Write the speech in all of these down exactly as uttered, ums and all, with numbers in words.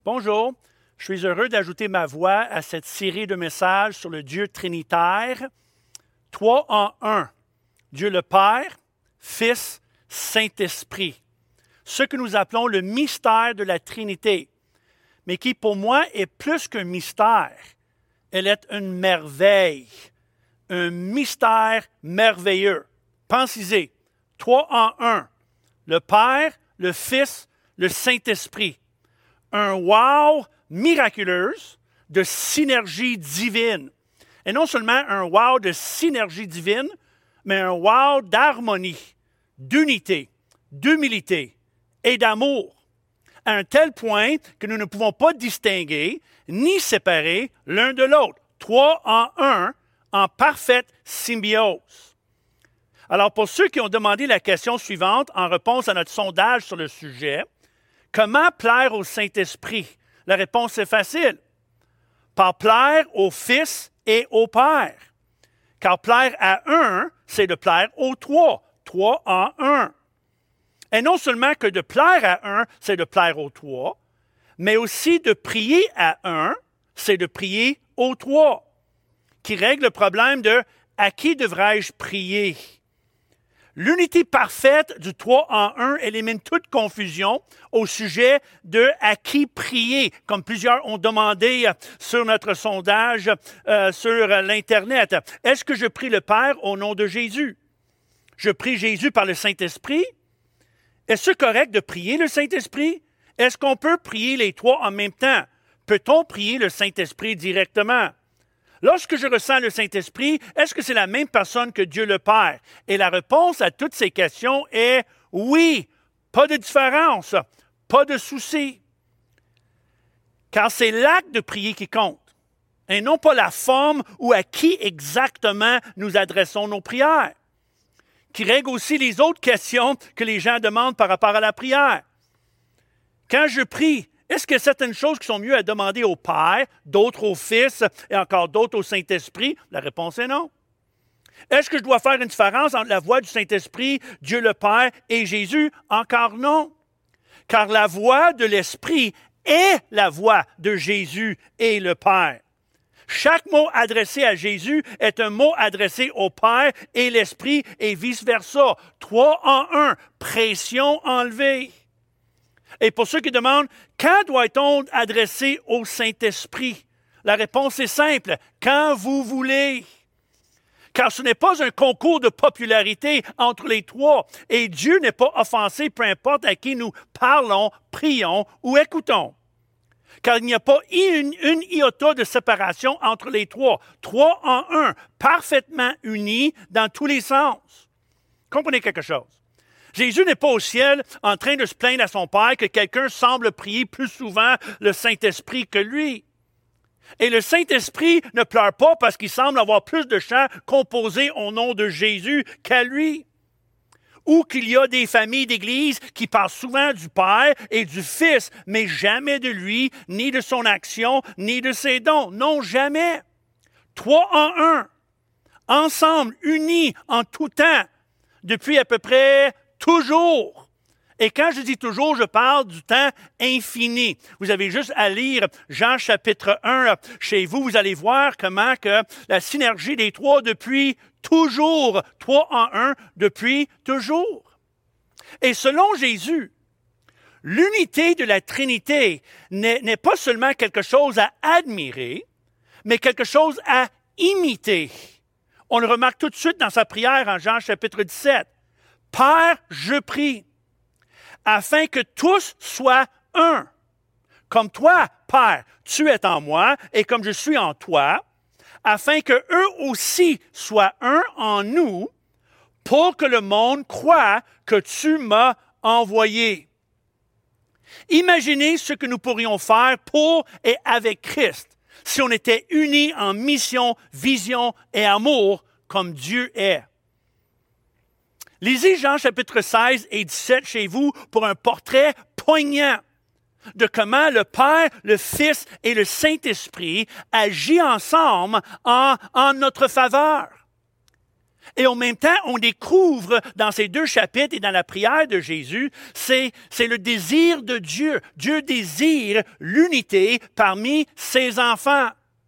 Bonjour, je suis heureux d'ajouter ma voix à cette série de messages sur le Dieu trinitaire. Trois en un, Dieu le Père, Fils, Saint-Esprit. Ce que nous appelons le mystère de la Trinité, mais qui pour moi est plus qu'un mystère. Elle est une merveille, un mystère merveilleux. Pensez-y, trois en un, le Père, le Fils, le Saint-Esprit. Un wow miraculeux de synergie divine. Et non seulement un wow de synergie divine, mais un wow d'harmonie, d'unité, d'humilité et d'amour. À un tel point que nous ne pouvons pas distinguer ni séparer l'un de l'autre. Trois en un, en parfaite symbiose. Alors, pour ceux qui ont demandé la question suivante en réponse à notre sondage sur le sujet, comment plaire au Saint-Esprit? La réponse est facile. Par plaire au Fils et au Père. Car plaire à un, c'est de plaire aux trois. Trois en un. Et non seulement que de plaire à un, c'est de plaire aux trois, mais aussi de prier à un, c'est de prier aux trois. Qui règle le problème de « à qui devrais-je prier ?» L'unité parfaite du trois en un élimine toute confusion au sujet de à qui prier, comme plusieurs ont demandé sur notre sondage euh, sur l'Internet. Est-ce que je prie le Père au nom de Jésus? Je prie Jésus par le Saint-Esprit? Est-ce correct de prier le Saint-Esprit? Est-ce qu'on peut prier les trois en même temps? Peut-on prier le Saint-Esprit directement? Lorsque je ressens le Saint-Esprit, est-ce que c'est la même personne que Dieu le Père? Et la réponse à toutes ces questions est oui, pas de différence, pas de souci. Car c'est l'acte de prier qui compte, et non pas la forme ou à qui exactement nous adressons nos prières, qui règle aussi les autres questions que les gens demandent par rapport à la prière. Quand je prie, est-ce qu'il y a certaines choses qui sont mieux à demander au Père, d'autres au Fils et encore d'autres au Saint-Esprit? La réponse est non. Est-ce que je dois faire une différence entre la voix du Saint-Esprit, Dieu le Père et Jésus? Encore non. Car la voix de l'Esprit est la voix de Jésus et le Père. Chaque mot adressé à Jésus est un mot adressé au Père et l'Esprit et vice-versa. Trois en un, pression enlevée. Et pour ceux qui demandent, quand doit-on adresser au Saint-Esprit? La réponse est simple, quand vous voulez. Car ce n'est pas un concours de popularité entre les trois, et Dieu n'est pas offensé peu importe à qui nous parlons, prions ou écoutons. Car il n'y a pas une, une iota de séparation entre les trois. Trois en un, parfaitement unis dans tous les sens. Comprenez quelque chose? Jésus n'est pas au ciel en train de se plaindre à son Père que quelqu'un semble prier plus souvent le Saint-Esprit que lui. Et le Saint-Esprit ne pleure pas parce qu'il semble avoir plus de chants composés au nom de Jésus qu'à lui. Ou qu'il y a des familles d'Église qui parlent souvent du Père et du Fils, mais jamais de lui, ni de son action, ni de ses dons. Non, jamais. Trois en un, ensemble, unis en tout temps, depuis à peu près toujours. Et quand je dis toujours, je parle du temps infini. Vous avez juste à lire Jean chapitre un chez vous. Vous allez voir comment que la synergie des trois depuis toujours, trois en un depuis toujours. Et selon Jésus, l'unité de la Trinité n'est, n'est pas seulement quelque chose à admirer, mais quelque chose à imiter. On le remarque tout de suite dans sa prière en Jean chapitre dix-sept. Père, je prie, afin que tous soient un. Comme toi, Père, tu es en moi, et comme je suis en toi, afin que eux aussi soient un en nous, pour que le monde croie que tu m'as envoyé. Imaginez ce que nous pourrions faire pour et avec Christ, si on était unis en mission, vision et amour, comme Dieu est. Lisez Jean chapitre seize et dix-sept chez vous pour un portrait poignant de comment le Père, le Fils et le Saint-Esprit agissent ensemble en, en notre faveur. Et en même temps, on découvre dans ces deux chapitres et dans la prière de Jésus, c'est, c'est le désir de Dieu. Dieu désire l'unité parmi ses enfants.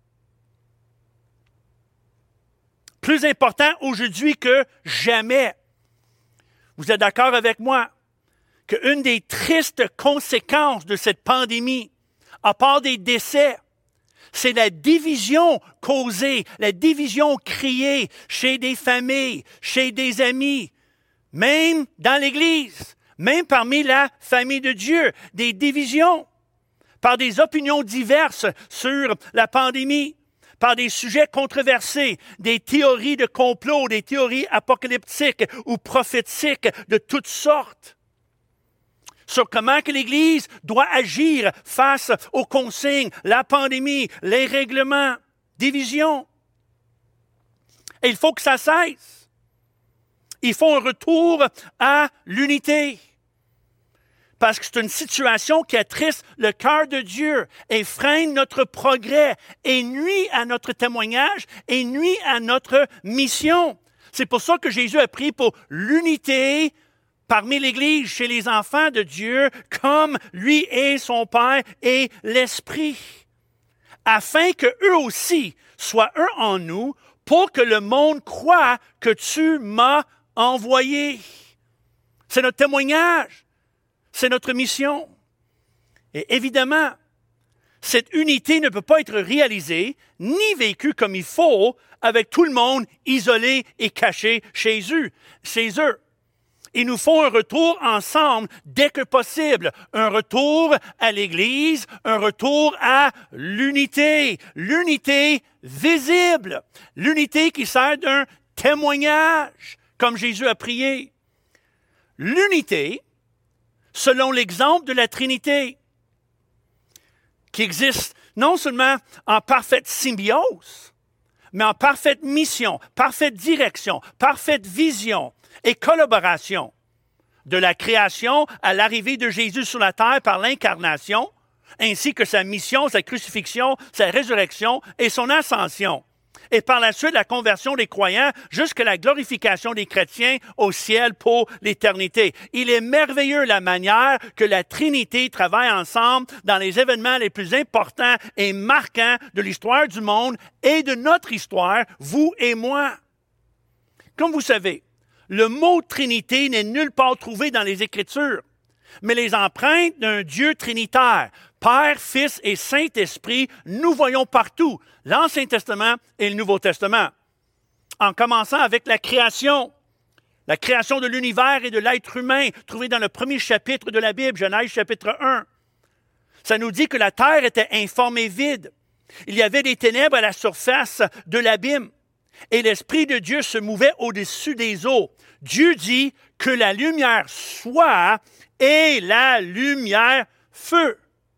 Plus important aujourd'hui que jamais. Vous êtes d'accord avec moi qu'une des tristes conséquences de cette pandémie, à part des décès, c'est la division causée, la division créée chez des familles, chez des amis, même dans l'Église, même parmi la famille de Dieu, des divisions par des opinions diverses sur la pandémie, par des sujets controversés, des théories de complot, des théories apocalyptiques ou prophétiques de toutes sortes, sur comment que l'Église doit agir face aux consignes, la pandémie, les règlements, divisions. Et il faut que ça cesse. Il faut un retour à l'unité. Parce que c'est une situation qui attriste le cœur de Dieu et freine notre progrès et nuit à notre témoignage et nuit à notre mission. C'est pour ça que Jésus a prié pour l'unité parmi l'Église, chez les enfants de Dieu, comme lui et son Père et l'Esprit, afin qu'eux aussi soient un en nous, pour que le monde croie que tu m'as envoyé. C'est notre témoignage, c'est notre mission. Et évidemment, cette unité ne peut pas être réalisée ni vécue comme il faut avec tout le monde isolé et caché chez eux. Chez eux. Il nous faut un retour ensemble dès que possible. Un retour à l'Église, un retour à l'unité. L'unité visible. L'unité qui sert d'un témoignage, comme Jésus a prié. L'unité, selon l'exemple de la Trinité, qui existe non seulement en parfaite symbiose, mais en parfaite mission, parfaite direction, parfaite vision et collaboration, de la création à l'arrivée de Jésus sur la terre par l'incarnation, ainsi que sa mission, sa crucifixion, sa résurrection et son ascension. Et par la suite, la conversion des croyants jusqu'à la glorification des chrétiens au ciel pour l'éternité. Il est merveilleux la manière que la Trinité travaille ensemble dans les événements les plus importants et marquants de l'histoire du monde et de notre histoire, vous et moi. Comme vous savez, le mot Trinité n'est nulle part trouvé dans les Écritures, mais les empreintes d'un Dieu trinitaire, Père, Fils et Saint-Esprit, nous voyons partout, l'Ancien Testament et le Nouveau Testament. En commençant avec la création, la création de l'univers et de l'être humain, trouvée dans le premier chapitre de la Bible, Genèse chapitre un. Ça nous dit que la terre était informe et vide. Il y avait des ténèbres à la surface de l'abîme. Et l'Esprit de Dieu se mouvait au-dessus des eaux. Dieu dit que la lumière soit et la lumière fut.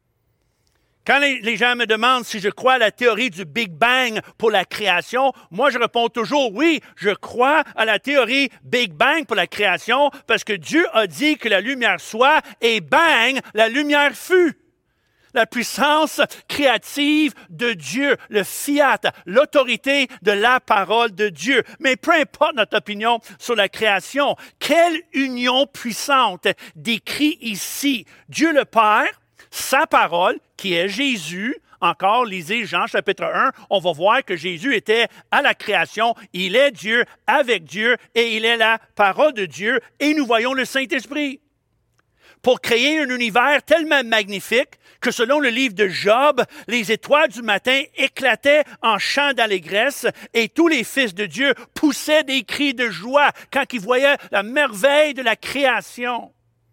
Quand les, les gens me demandent si je crois à la théorie du Big Bang pour la création, moi je réponds toujours oui, je crois à la théorie Big Bang pour la création parce que Dieu a dit que la lumière soit et bang, la lumière fut. La puissance créative de Dieu, le fiat, l'autorité de la parole de Dieu. Mais peu importe notre opinion sur la création, quelle union puissante décrit ici Dieu le Père, sa parole, qui est Jésus. Encore, lisez Jean chapitre un, on va voir que Jésus était à la création, il est Dieu, avec Dieu, et il est la parole de Dieu, et nous voyons le Saint-Esprit. Pour créer un univers tellement magnifique que selon le livre de Job, les étoiles du matin éclataient en chants d'allégresse et tous les fils de Dieu poussaient des cris de joie quand ils voyaient la merveille de la création.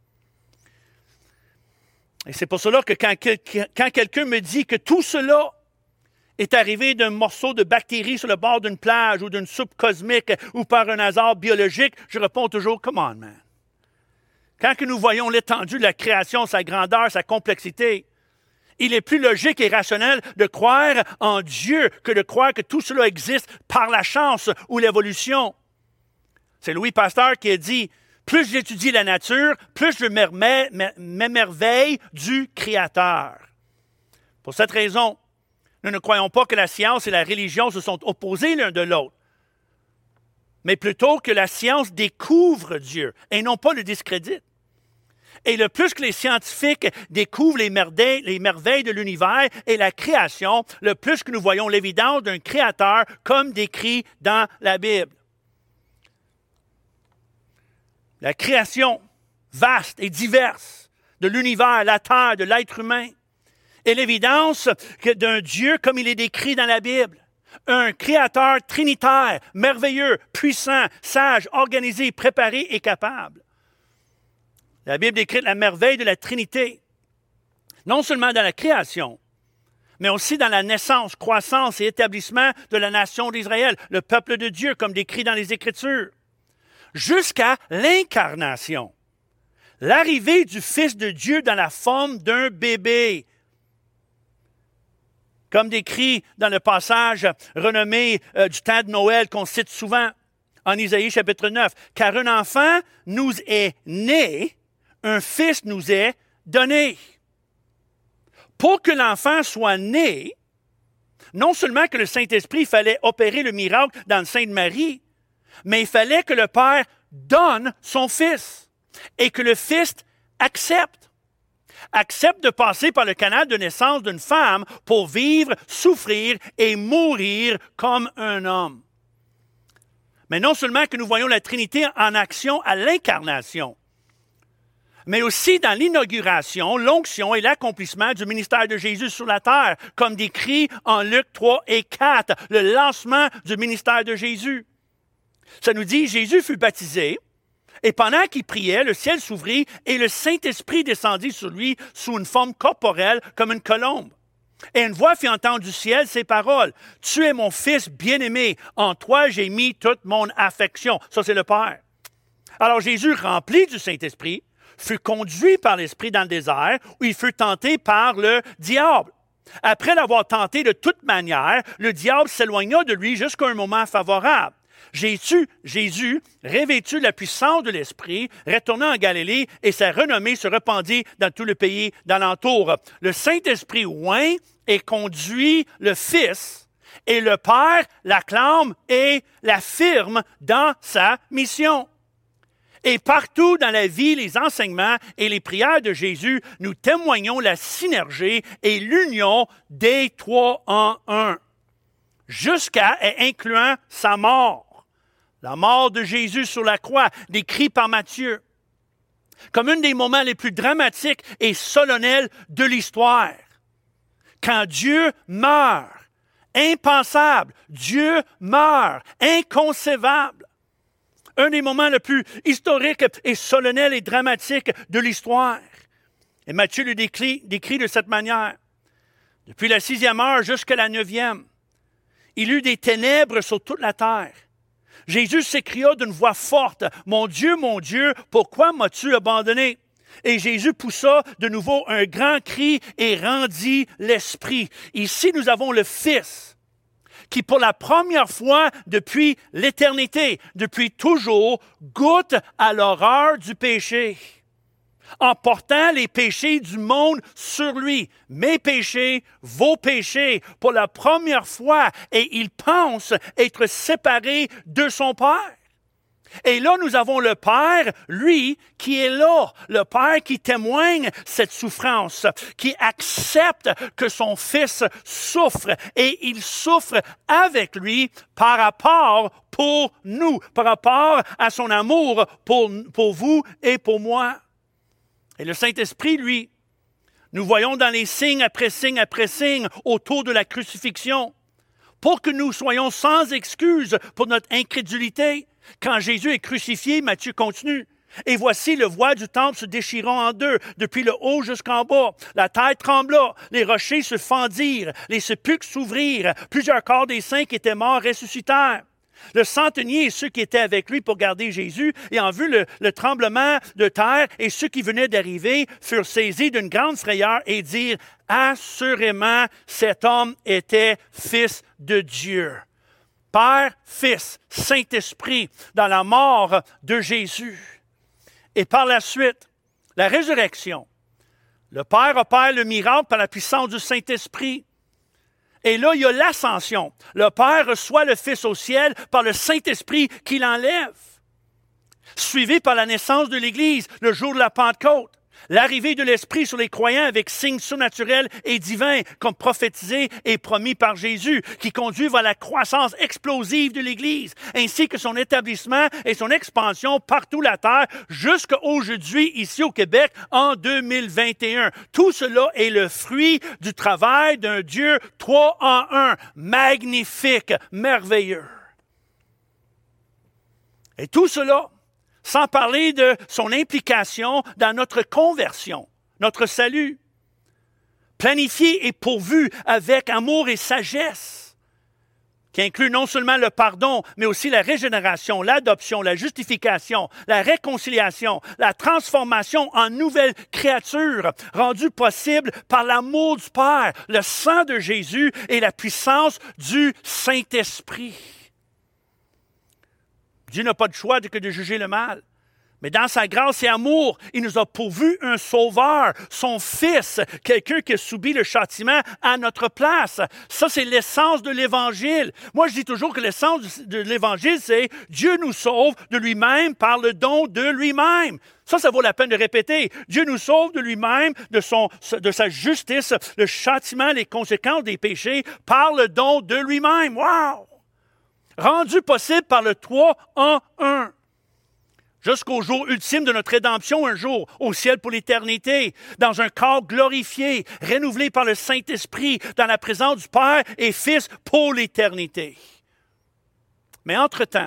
Et c'est pour cela que quand, quand quelqu'un me dit que tout cela est arrivé d'un morceau de bactéries sur le bord d'une plage ou d'une soupe cosmique ou par un hasard biologique, je réponds toujours « Come on, man ». Quand que nous voyons l'étendue de la création, sa grandeur, sa complexité, il est plus logique et rationnel de croire en Dieu que de croire que tout cela existe par la chance ou l'évolution. C'est Louis Pasteur qui a dit « Plus j'étudie la nature, plus je m'émerveille du Créateur. » Pour cette raison, nous ne croyons pas que la science et la religion se sont opposées l'un de l'autre. mais plutôt que la science découvre Dieu et non pas le discrédite. Et le plus que les scientifiques découvrent les merveilles, les merveilles de l'univers et la création, le plus que nous voyons l'évidence d'un créateur comme décrit dans la Bible. La création vaste et diverse de l'univers, la terre, de l'être humain, et l'évidence d'un Dieu comme il est décrit dans la Bible. Un créateur trinitaire, merveilleux, puissant, sage, organisé, préparé et capable. La Bible décrit la merveille de la Trinité, non seulement dans la création, mais aussi dans la naissance, croissance et établissement de la nation d'Israël, le peuple de Dieu, comme décrit dans les Écritures, jusqu'à l'incarnation, l'arrivée du Fils de Dieu dans la forme d'un bébé, comme décrit dans le passage renommé euh, du temps de Noël qu'on cite souvent en Isaïe chapitre neuf. « Car un enfant nous est né, un fils nous est donné. » Pour que l'enfant soit né, non seulement que le Saint-Esprit fallait opérer le miracle dans le sein de Marie, mais il fallait que le Père donne son Fils et que le Fils accepte. Accepte de passer par le canal de naissance d'une femme pour vivre, souffrir et mourir comme un homme. Mais non seulement que nous voyons la Trinité en action à l'incarnation, mais aussi dans l'inauguration, l'onction et l'accomplissement du ministère de Jésus sur la terre, comme décrit en Luc trois et quatre, le lancement du ministère de Jésus. Ça nous dit, Jésus fut baptisé, et pendant qu'il priait, le ciel s'ouvrit et le Saint-Esprit descendit sur lui sous une forme corporelle comme une colombe. Et une voix fit entendre du ciel ces paroles. « Tu es mon Fils bien-aimé, en toi j'ai mis toute mon affection. » Ça, c'est le Père. Alors Jésus, rempli du Saint-Esprit, fut conduit par l'Esprit dans le désert, où il fut tenté par le diable. Après l'avoir tenté de toute manière, le diable s'éloigna de lui jusqu'à un moment favorable. Jésus, Jésus, revêtu de la puissance de l'Esprit, retourna en Galilée et sa renommée se répandit dans tout le pays d'alentour. Le Saint-Esprit oint et conduit le Fils, et le Père l'acclame et l'affirme dans sa mission. Et partout dans la vie, les enseignements et les prières de Jésus, nous témoignons la synergie et l'union des trois en un, jusqu'à et incluant sa mort. La mort de Jésus sur la croix, décrit par Matthieu, comme un des moments les plus dramatiques et solennels de l'histoire. Quand Dieu meurt, impensable, Dieu meurt, inconcevable. Un des moments les plus historiques et solennels et dramatiques de l'histoire. Et Matthieu le décrit, décrit de cette manière. Depuis la sixième heure jusqu'à la neuvième, il eut des ténèbres sur toute la terre. Jésus s'écria d'une voix forte, « Mon Dieu, mon Dieu, pourquoi m'as-tu abandonné? » Et Jésus poussa de nouveau un grand cri et rendit l'Esprit. Ici, nous avons le Fils qui, pour la première fois depuis l'éternité, depuis toujours, goûte à l'horreur du péché, en portant les péchés du monde sur lui. Mes péchés, vos péchés, pour la première fois, et il pense être séparé de son Père. Et là, nous avons le Père, lui, qui est là, le Père qui témoigne cette souffrance, qui accepte que son Fils souffre, et il souffre avec lui par rapport pour nous, par rapport à son amour pour, pour vous et pour moi. Et le Saint-Esprit, lui, nous voyons dans les signes après signes après signes autour de la crucifixion, pour que nous soyons sans excuse pour notre incrédulité. Quand Jésus est crucifié, Matthieu continue. Et voici le voile du temple se déchirant en deux, depuis le haut jusqu'en bas. La terre trembla, les rochers se fendirent, les sépulcres s'ouvrirent, plusieurs corps des saints qui étaient morts ressuscitèrent. Le centenier et ceux qui étaient avec lui pour garder Jésus, ayant vu le, le tremblement de terre et ceux qui venaient d'arriver, furent saisis d'une grande frayeur et dirent « Assurément, cet homme était Fils de Dieu. » Père, Fils, Saint-Esprit, dans la mort de Jésus. Et par la suite, la résurrection. Le Père opère le miracle par la puissance du Saint-Esprit. Et là, il y a l'ascension. Le Père reçoit le Fils au ciel par le Saint-Esprit qui l'enlève. Suivi par la naissance de l'Église, le jour de la Pentecôte. L'arrivée de l'Esprit sur les croyants avec signes surnaturels et divins, comme prophétisé et promis par Jésus, qui conduit vers la croissance explosive de l'Église, ainsi que son établissement et son expansion partout la terre, jusqu'à aujourd'hui, ici au Québec, en deux mille vingt et un. Tout cela est le fruit du travail d'un Dieu trois en un, magnifique, merveilleux. Et tout cela, sans parler de son implication dans notre conversion, notre salut, planifié et pourvu avec amour et sagesse, qui inclut non seulement le pardon, mais aussi la régénération, l'adoption, la justification, la réconciliation, la transformation en nouvelle créature, rendue possible par l'amour du Père, le sang de Jésus et la puissance du Saint-Esprit. Dieu n'a pas de choix que de juger le mal. Mais dans sa grâce et amour, il nous a pourvu un sauveur, son Fils, quelqu'un qui a subi le châtiment à notre place. Ça, c'est l'essence de l'Évangile. Moi, je dis toujours que l'essence de l'Évangile, c'est Dieu nous sauve de lui-même par le don de lui-même. Ça, ça vaut la peine de répéter. Dieu nous sauve de lui-même, de, son, de sa justice, le châtiment, les conséquences des péchés, par le don de lui-même. Wow! Rendu possible par le trois en un. Jusqu'au jour ultime de notre rédemption, un jour, au ciel pour l'éternité, dans un corps glorifié, renouvelé par le Saint-Esprit, dans la présence du Père et Fils pour l'éternité. Mais entre-temps,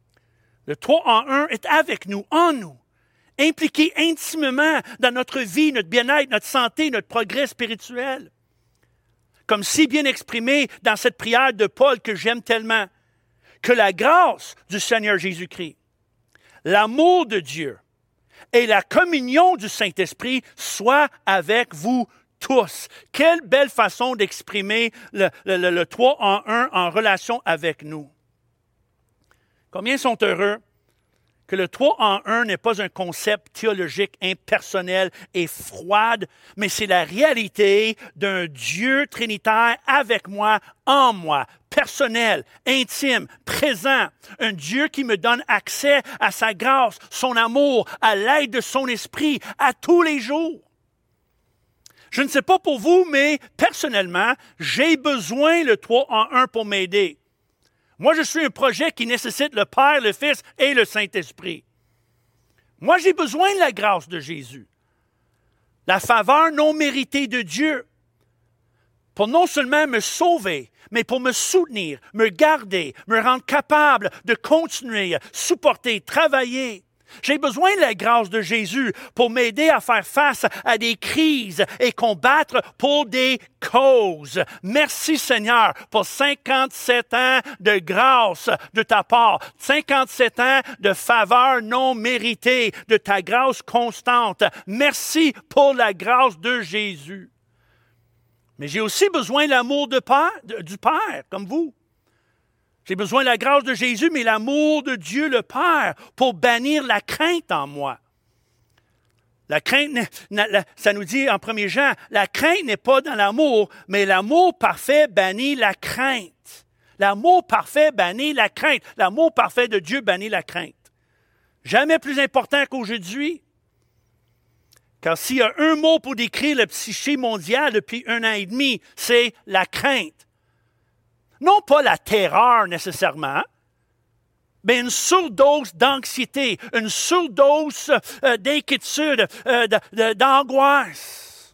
le trois en un est avec nous, en nous, impliqué intimement dans notre vie, notre bien-être, notre santé, notre progrès spirituel. Comme si bien exprimé dans cette prière de Paul que j'aime tellement. Que la grâce du Seigneur Jésus-Christ, l'amour de Dieu et la communion du Saint-Esprit soient avec vous tous. Quelle belle façon d'exprimer le, le, le, le trois en un en relation avec nous. Combien sont heureux que le trois en un n'est pas un concept théologique impersonnel et froide, mais c'est la réalité d'un Dieu trinitaire avec moi, en moi, personnel, intime, présent. Un Dieu qui me donne accès à sa grâce, son amour, à l'aide de son esprit, à tous les jours. Je ne sais pas pour vous, mais personnellement, j'ai besoin le trois en un pour m'aider. Moi, je suis un projet qui nécessite le Père, le Fils et le Saint-Esprit. Moi, j'ai besoin de la grâce de Jésus. La faveur non méritée de Dieu. Pour non seulement me sauver, mais pour me soutenir, me garder, me rendre capable de continuer, supporter, travailler. J'ai besoin de la grâce de Jésus pour m'aider à faire face à des crises et combattre pour des causes. Merci Seigneur pour cinquante-sept ans de grâce de ta part, cinquante-sept ans de faveur non méritée, de ta grâce constante. Merci pour la grâce de Jésus. Mais j'ai aussi besoin de l'amour de Père, de, du Père, comme vous. J'ai besoin de la grâce de Jésus, mais l'amour de Dieu le Père pour bannir la crainte en moi. La crainte, ça nous dit en premier Jean, la crainte n'est pas dans l'amour, mais l'amour parfait bannit la crainte. L'amour parfait bannit la crainte. L'amour parfait de Dieu bannit la crainte. Jamais plus important qu'aujourd'hui. Car s'il y a un mot pour décrire le psyché mondial depuis un an et demi, c'est la crainte. Non pas la terreur nécessairement, mais une surdose d'anxiété, une surdose euh, d'inquiétude, euh, de, de, d'angoisse.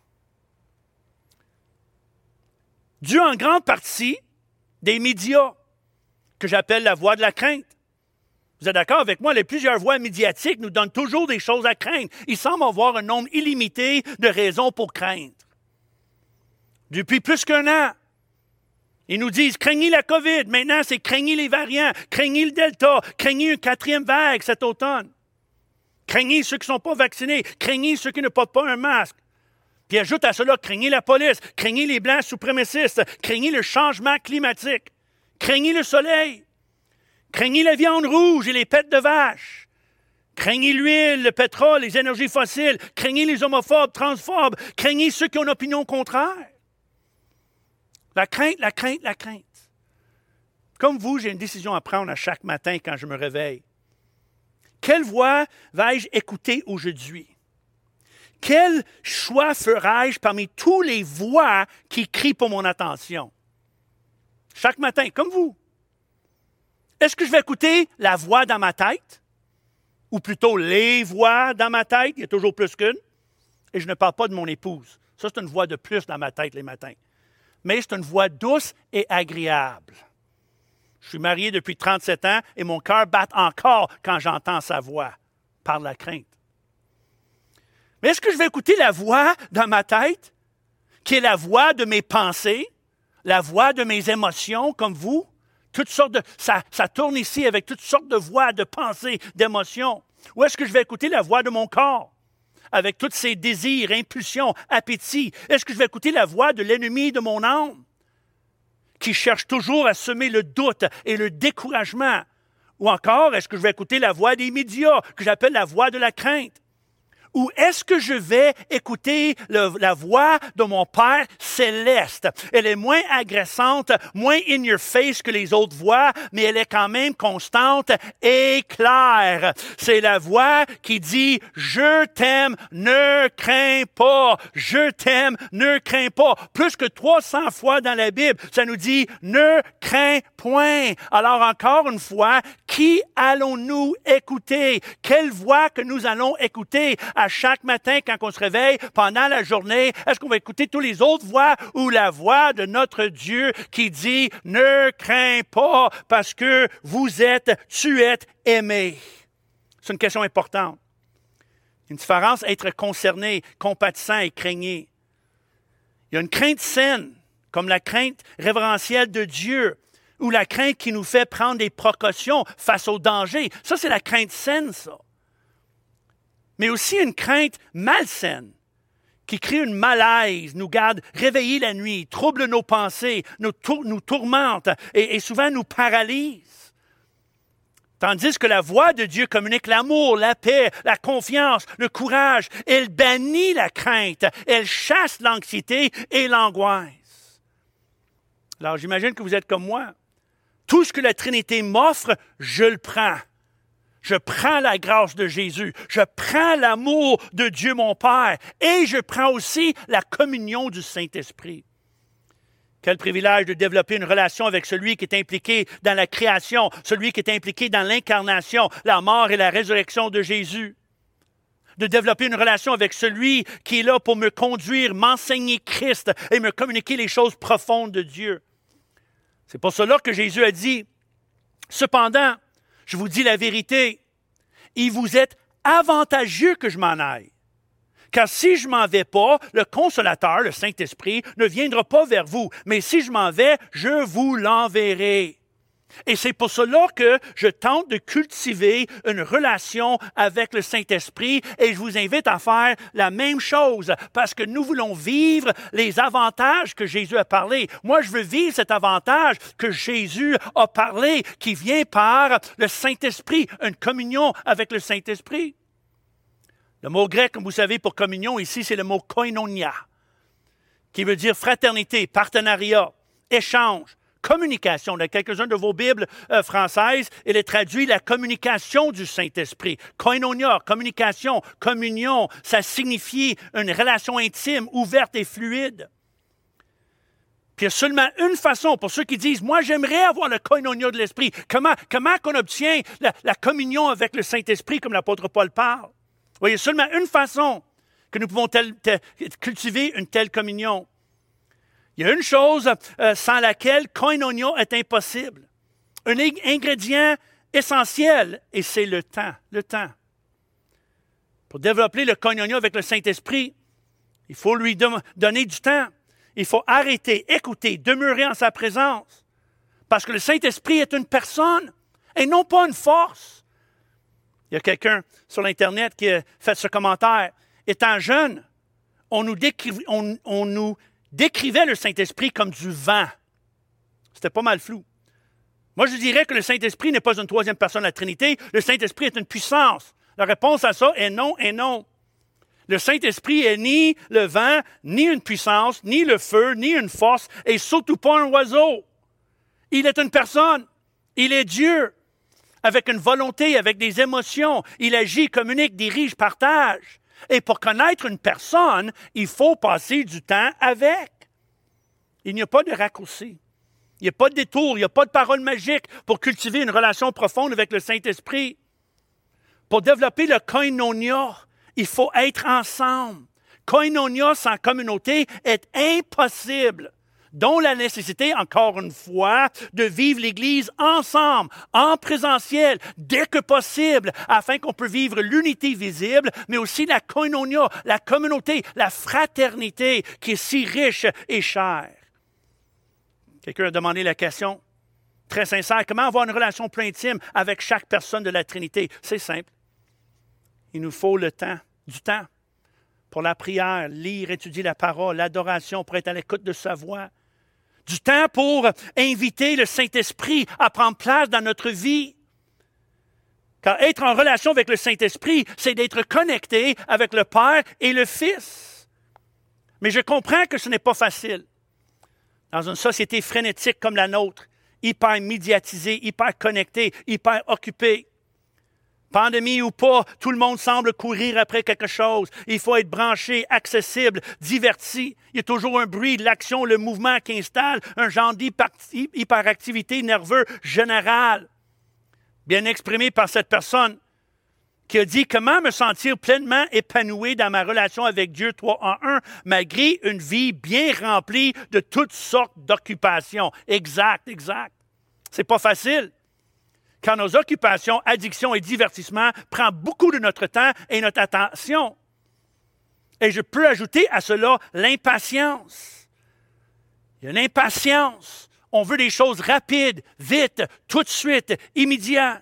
Dû en grande partie des médias, que j'appelle la voix de la crainte. Vous êtes d'accord avec moi? Les plusieurs voix médiatiques nous donnent toujours des choses à craindre. Il semble avoir un nombre illimité de raisons pour craindre. Depuis plus qu'un an, ils nous disent, craignez la COVID. Maintenant, c'est craignez les variants, craignez le Delta, craignez une quatrième vague cet automne. Craignez ceux qui ne sont pas vaccinés, craignez ceux qui ne portent pas un masque. Puis ajoute à cela, craignez la police, craignez les Blancs suprémacistes, craignez le changement climatique, craignez le soleil, craignez la viande rouge et les pêtes de vache, craignez l'huile, le pétrole, les énergies fossiles, craignez les homophobes, transphobes, craignez ceux qui ont une opinion contraire. La crainte, la crainte, la crainte. Comme vous, j'ai une décision à prendre à chaque matin quand je me réveille. Quelle voix vais-je écouter aujourd'hui? Quel choix ferai-je parmi tous les voix qui crient pour mon attention? Chaque matin, comme vous. Est-ce que je vais écouter la voix dans ma tête? Ou plutôt les voix dans ma tête? Il y a toujours plus qu'une. Et je ne parle pas de mon épouse. Ça, c'est une voix de plus dans ma tête les matins. Mais c'est une voix douce et agréable. Je suis marié depuis trente-sept ans et mon cœur bat encore quand j'entends sa voix, par la crainte. Mais est-ce que je vais écouter la voix dans ma tête, qui est la voix de mes pensées, la voix de mes émotions, comme vous? Toutes sortes de, ça, ça tourne ici avec toutes sortes de voix, de pensées, d'émotions. Ou est-ce que je vais écouter la voix de mon corps, avec tous ses désirs, impulsions, appétits? Est-ce que je vais écouter la voix de l'ennemi de mon âme, qui cherche toujours à semer le doute et le découragement? Ou encore, est-ce que je vais écouter la voix des médias, que j'appelle la voix de la crainte? Ou est-ce que je vais écouter le, la voix de mon Père céleste? Elle est moins agressante, moins in your face que les autres voix, mais elle est quand même constante et claire. C'est la voix qui dit « Je t'aime, ne crains pas. Je t'aime, ne crains pas. » Plus que trois cents fois dans la Bible, ça nous dit « Ne crains point. » Alors encore une fois, qui allons-nous écouter? Quelle voix que nous allons écouter à chaque matin quand on se réveille pendant la journée? Est-ce qu'on va écouter toutes les autres voix ou la voix de notre Dieu qui dit « Ne crains pas parce que vous êtes, tu es aimé. » C'est une question importante. Une différence être concerné, compatissant et craigné. Il y a une crainte saine, comme la crainte révérentielle de Dieu, ou la crainte qui nous fait prendre des précautions face au danger. Ça, c'est la crainte saine, ça. Mais aussi une crainte malsaine qui crée une malaise, nous garde réveillés la nuit, trouble nos pensées, nous, tour- nous tourmente et, et souvent nous paralyse. Tandis que la voix de Dieu communique l'amour, la paix, la confiance, le courage. Elle bannit la crainte, elle chasse l'anxiété et l'angoisse. Alors j'imagine que vous êtes comme moi. Tout ce que la Trinité m'offre, je le prends. Je prends la grâce de Jésus. Je prends l'amour de Dieu mon Père. Et je prends aussi la communion du Saint-Esprit. Quel privilège de développer une relation avec celui qui est impliqué dans la création, celui qui est impliqué dans l'incarnation, la mort et la résurrection de Jésus. De développer une relation avec celui qui est là pour me conduire, m'enseigner Christ et me communiquer les choses profondes de Dieu. C'est pour cela que Jésus a dit, « Cependant, je vous dis la vérité, il vous est avantageux que je m'en aille. Car si je m'en vais pas, le Consolateur, le Saint-Esprit, ne viendra pas vers vous. Mais si je m'en vais, je vous l'enverrai. » Et c'est pour cela que je tente de cultiver une relation avec le Saint-Esprit et je vous invite à faire la même chose parce que nous voulons vivre les avantages que Jésus a parlé. Moi, je veux vivre cet avantage que Jésus a parlé qui vient par le Saint-Esprit, une communion avec le Saint-Esprit. Le mot grec, comme vous savez, pour communion ici, c'est le mot koinonia, qui veut dire fraternité, partenariat, échange. Communication. Dans quelques-unes de vos Bibles euh, françaises, il est traduit la communication du Saint-Esprit. Koinonia, communication, communion, ça signifie une relation intime, ouverte et fluide. Puis il y a seulement une façon pour ceux qui disent « Moi, j'aimerais avoir le koinonia de l'Esprit. » Comment, comment qu'on obtient la, la communion avec le Saint-Esprit comme l'apôtre Paul parle? Vous voyez, seulement une façon que nous pouvons tel, tel, cultiver une telle communion. Il y a une chose euh, sans laquelle koinonia est impossible. Un ingrédient essentiel, et c'est le temps. Le temps. Pour développer le koinonia avec le Saint-Esprit, il faut lui don- donner du temps. Il faut arrêter, écouter, demeurer en sa présence. Parce que le Saint-Esprit est une personne et non pas une force. Il y a quelqu'un sur l'Internet qui a fait ce commentaire. Étant jeune, on nous décrivait, on, on nous décrivait le Saint-Esprit comme du vent. C'était pas mal flou. Moi, je dirais que le Saint-Esprit n'est pas une troisième personne de la Trinité. Le Saint-Esprit est une puissance. La réponse à ça est non et non. Le Saint-Esprit est ni le vent, ni une puissance, ni le feu, ni une force, et surtout pas un oiseau. Il est une personne. Il est Dieu, avec une volonté, avec des émotions. Il agit, communique, dirige, partage. Et pour connaître une personne, il faut passer du temps avec. Il n'y a pas de raccourci. Il n'y a pas de détour, il n'y a pas de parole magique pour cultiver une relation profonde avec le Saint-Esprit. Pour développer le koinonia, il faut être ensemble. Koinonia sans communauté est impossible. Dont la nécessité, encore une fois, de vivre l'Église ensemble, en présentiel, dès que possible, afin qu'on puisse vivre l'unité visible, mais aussi la koinonia, la communauté, la fraternité qui est si riche et chère. Quelqu'un a demandé la question très sincère, comment avoir une relation plus intime avec chaque personne de la Trinité? C'est simple. Il nous faut le temps, du temps pour la prière, lire, étudier la parole, l'adoration, pour être à l'écoute de sa voix. Du temps pour inviter le Saint-Esprit à prendre place dans notre vie. Car être en relation avec le Saint-Esprit, c'est d'être connecté avec le Père et le Fils. Mais je comprends que ce n'est pas facile. Dans une société frénétique comme la nôtre, hyper médiatisée, hyper connectée, hyper occupée. Pandémie ou pas, tout le monde semble courir après quelque chose. Il faut être branché, accessible, diverti. Il y a toujours un bruit, l'action, le mouvement qui installe un genre d'hyperactivité nerveuse générale. Bien exprimé par cette personne qui a dit « Comment me sentir pleinement épanoui dans ma relation avec Dieu trois en un, malgré une vie bien remplie de toutes sortes d'occupations. » Exact, exact. C'est pas facile. Car nos occupations, addictions et divertissements prennent beaucoup de notre temps et notre attention. Et je peux ajouter à cela l'impatience. Il y a l'impatience. On veut des choses rapides, vite, tout de suite, immédiates.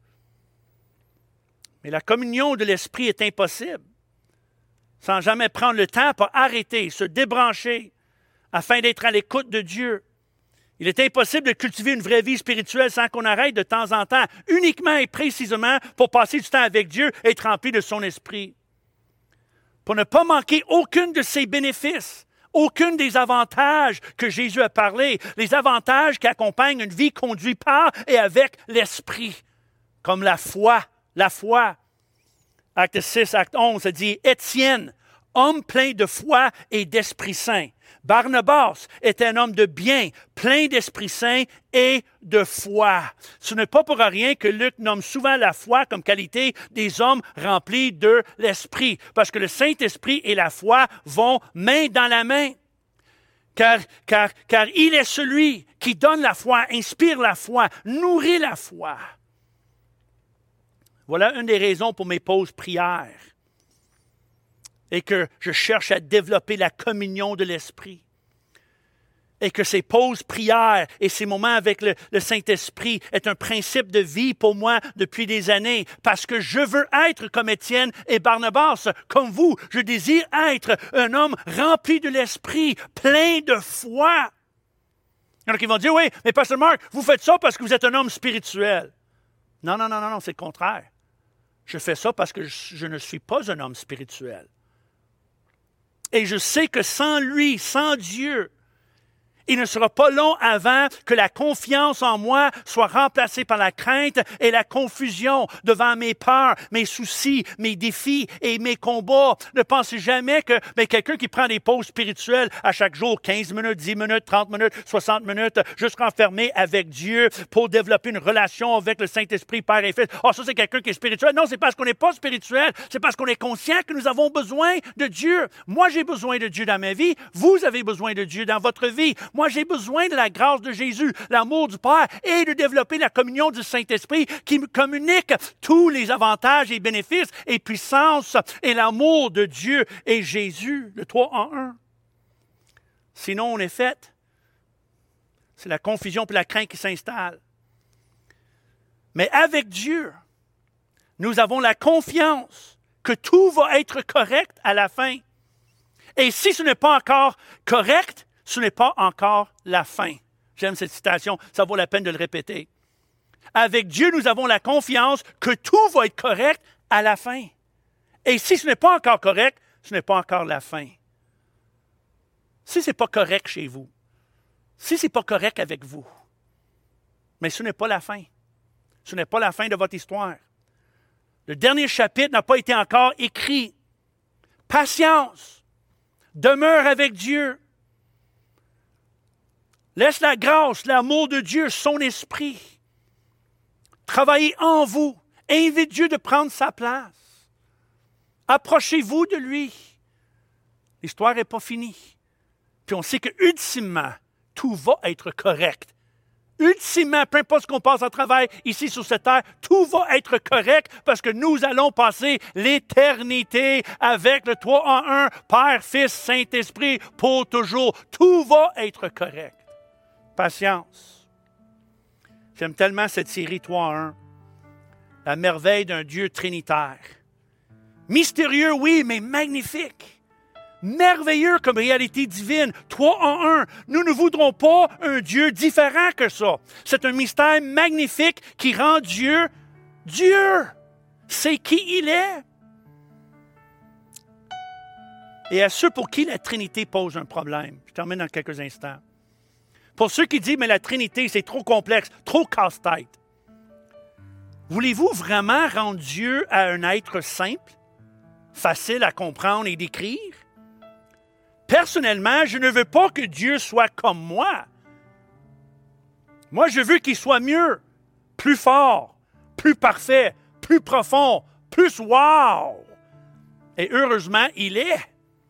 Mais la communion de l'Esprit est impossible sans jamais prendre le temps pour arrêter, se débrancher, afin d'être à l'écoute de Dieu. Il est impossible de cultiver une vraie vie spirituelle sans qu'on arrête de temps en temps, uniquement et précisément pour passer du temps avec Dieu et être rempli de son esprit. Pour ne pas manquer aucun de ses bénéfices, aucun des avantages que Jésus a parlé, les avantages qui accompagnent une vie conduite par et avec l'esprit, comme la foi, la foi. Acte six, acte onze, ça dit « Étienne, homme plein de foi et d'Esprit Saint. » Barnabas était un homme de bien, plein d'Esprit Saint et de foi. Ce n'est pas pour rien que Luc nomme souvent la foi comme qualité des hommes remplis de l'Esprit, parce que le Saint-Esprit et la foi vont main dans la main. Car, car, car il est celui qui donne la foi, inspire la foi, nourrit la foi. Voilà une des raisons pour mes pauses prières. Et que je cherche à développer la communion de l'Esprit. Et que ces pauses prières et ces moments avec le, le Saint-Esprit est un principe de vie pour moi depuis des années. Parce que je veux être comme Étienne et Barnabas, comme vous. Je désire être un homme rempli de l'Esprit, plein de foi. Il y en a qui vont dire, oui, mais Pasteur Marc, vous faites ça parce que vous êtes un homme spirituel. Non, non, non, non, non, c'est le contraire. Je fais ça parce que je, je ne suis pas un homme spirituel. Et je sais que sans lui, sans Dieu, il ne sera pas long avant que la confiance en moi soit remplacée par la crainte et la confusion devant mes peurs, mes soucis, mes défis et mes combats. Ne pensez jamais que ben, quelqu'un qui prend des pauses spirituelles à chaque jour, quinze minutes, dix minutes, trente minutes, soixante minutes, juste enfermé avec Dieu pour développer une relation avec le Saint-Esprit, Père et Fils. Oh, ça, c'est quelqu'un qui est spirituel. Non, c'est parce qu'on n'est pas spirituel. C'est parce qu'on est conscient que nous avons besoin de Dieu. Moi, j'ai besoin de Dieu dans ma vie. Vous avez besoin de Dieu dans votre vie. Moi, j'ai besoin de la grâce de Jésus, l'amour du Père et de développer la communion du Saint-Esprit qui me communique tous les avantages et bénéfices et puissances et l'amour de Dieu et Jésus, le trois en un. Sinon, on est fait. C'est la confusion et la crainte qui s'installe. Mais avec Dieu, nous avons la confiance que tout va être correct à la fin. Et si ce n'est pas encore correct, ce n'est pas encore la fin. J'aime cette citation, ça vaut la peine de le répéter. Avec Dieu, nous avons la confiance que tout va être correct à la fin. Et si ce n'est pas encore correct, ce n'est pas encore la fin. Si ce n'est pas correct chez vous, si ce n'est pas correct avec vous, mais ce n'est pas la fin. Ce n'est pas la fin de votre histoire. Le dernier chapitre n'a pas été encore écrit. Patience. Demeure avec Dieu. Laisse la grâce, l'amour de Dieu, son esprit, travailler en vous. Invite Dieu de prendre sa place. Approchez-vous de lui. L'histoire n'est pas finie. Puis on sait que ultimement, tout va être correct. Ultimement, peu importe ce qu'on passe à travers ici sur cette terre, tout va être correct parce que nous allons passer l'éternité avec le trois en un, Père, Fils, Saint-Esprit, pour toujours. Tout va être correct. Patience. J'aime tellement cette série trois en un. La merveille d'un Dieu trinitaire. Mystérieux, oui, mais magnifique. Merveilleux comme réalité divine, trois en un. Nous ne voudrons pas un Dieu différent que ça. C'est un mystère magnifique qui rend Dieu Dieu. C'est qui il est. Et à ceux pour qui la Trinité pose un problème, je termine dans quelques instants. Pour ceux qui disent, mais la Trinité, c'est trop complexe, trop casse-tête. Voulez-vous vraiment rendre Dieu à un être simple, facile à comprendre et décrire? Personnellement, je ne veux pas que Dieu soit comme moi. Moi, je veux qu'il soit mieux, plus fort, plus parfait, plus profond, plus wow. Et heureusement, il est.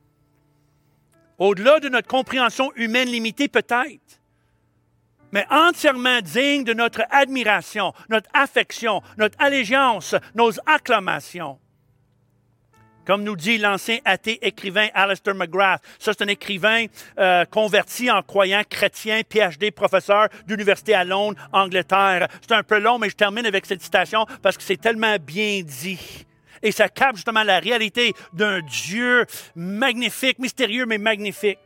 Au-delà de notre compréhension humaine limitée peut-être, mais entièrement digne de notre admiration, notre affection, notre allégeance, nos acclamations. Comme nous dit l'ancien athée écrivain Alistair McGrath. Ça, c'est un écrivain euh, converti en croyant chrétien, P H D, professeur d'université à Londres, Angleterre. C'est un peu long, mais je termine avec cette citation parce que c'est tellement bien dit. Et ça capte justement la réalité d'un Dieu magnifique, mystérieux, mais magnifique.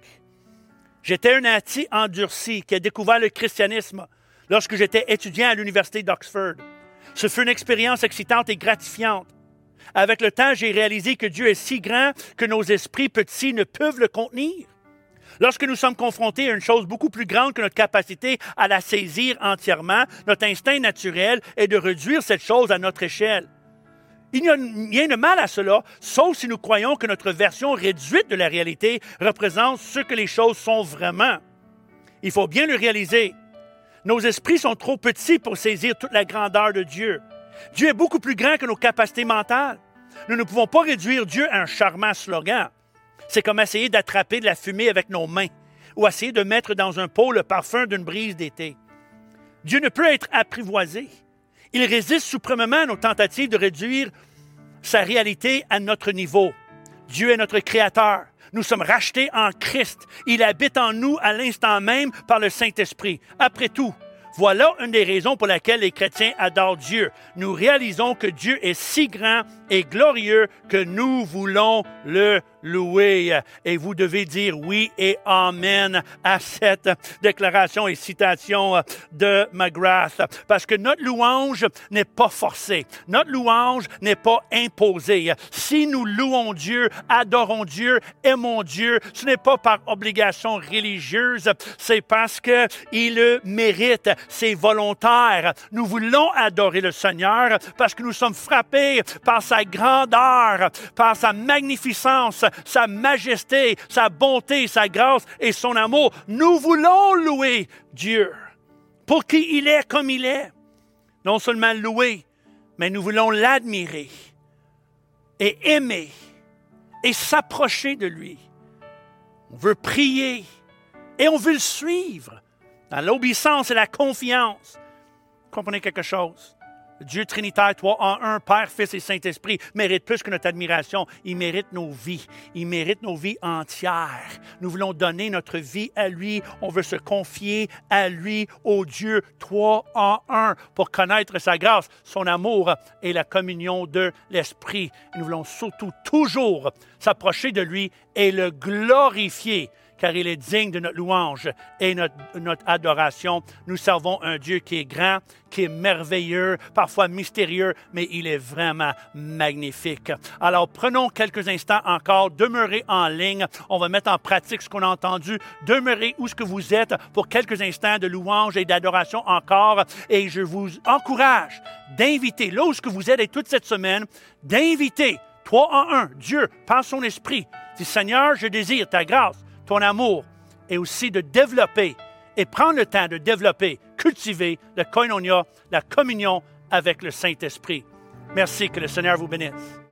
J'étais un athée endurci qui a découvert le christianisme lorsque j'étais étudiant à l'université d'Oxford. Ce fut une expérience excitante et gratifiante. Avec le temps, j'ai réalisé que Dieu est si grand que nos esprits petits ne peuvent le contenir. Lorsque nous sommes confrontés à une chose beaucoup plus grande que notre capacité à la saisir entièrement, notre instinct naturel est de réduire cette chose à notre échelle. Il n'y a rien de mal à cela, sauf si nous croyons que notre version réduite de la réalité représente ce que les choses sont vraiment. Il faut bien le réaliser. Nos esprits sont trop petits pour saisir toute la grandeur de Dieu. Dieu est beaucoup plus grand que nos capacités mentales. Nous ne pouvons pas réduire Dieu à un charmant slogan. C'est comme essayer d'attraper de la fumée avec nos mains ou essayer de mettre dans un pot le parfum d'une brise d'été. Dieu ne peut être apprivoisé. Il résiste suprêmement à nos tentatives de réduire sa réalité à notre niveau. Dieu est notre Créateur. Nous sommes rachetés en Christ. Il habite en nous à l'instant même par le Saint-Esprit. Après tout, voilà une des raisons pour lesquelles les chrétiens adorent Dieu. Nous réalisons que Dieu est si grand et glorieux que nous voulons le louer. Et vous devez dire oui et amen à cette déclaration et citation de McGrath. Parce que notre louange n'est pas forcée. Notre louange n'est pas imposée. Si nous louons Dieu, adorons Dieu, aimons Dieu, ce n'est pas par obligation religieuse, c'est parce qu'il le mérite. C'est volontaire. Nous voulons adorer le Seigneur parce que nous sommes frappés par sa grandeur, par sa magnificence, sa majesté, sa bonté, sa grâce et son amour. Nous voulons louer Dieu pour qui il est comme il est. Non seulement louer, mais nous voulons l'admirer et aimer et s'approcher de lui. On veut prier et on veut le suivre dans l'obéissance et la confiance. Comprenez quelque chose? Le Dieu trinitaire, trois en un, Père, Fils et Saint-Esprit, mérite plus que notre admiration. Il mérite nos vies. Il mérite nos vies entières. Nous voulons donner notre vie à lui. On veut se confier à lui, au Dieu trois en un, pour connaître sa grâce, son amour et la communion de l'Esprit. Nous voulons surtout toujours s'approcher de lui et le glorifier, car il est digne de notre louange et notre, notre adoration. Nous servons un Dieu qui est grand, qui est merveilleux, parfois mystérieux, mais il est vraiment magnifique. Alors, prenons quelques instants encore, demeurez en ligne. On va mettre en pratique ce qu'on a entendu. Demeurez où ce que vous êtes pour quelques instants de louange et d'adoration encore. Et je vous encourage d'inviter, là où ce que vous êtes et toute cette semaine, d'inviter trois en un, Dieu, par son esprit. Dis, Seigneur, je désire ta grâce, ton amour, et aussi de développer et prendre le temps de développer, cultiver le koinonia, la communion avec le Saint-Esprit. Merci, que le Seigneur vous bénisse.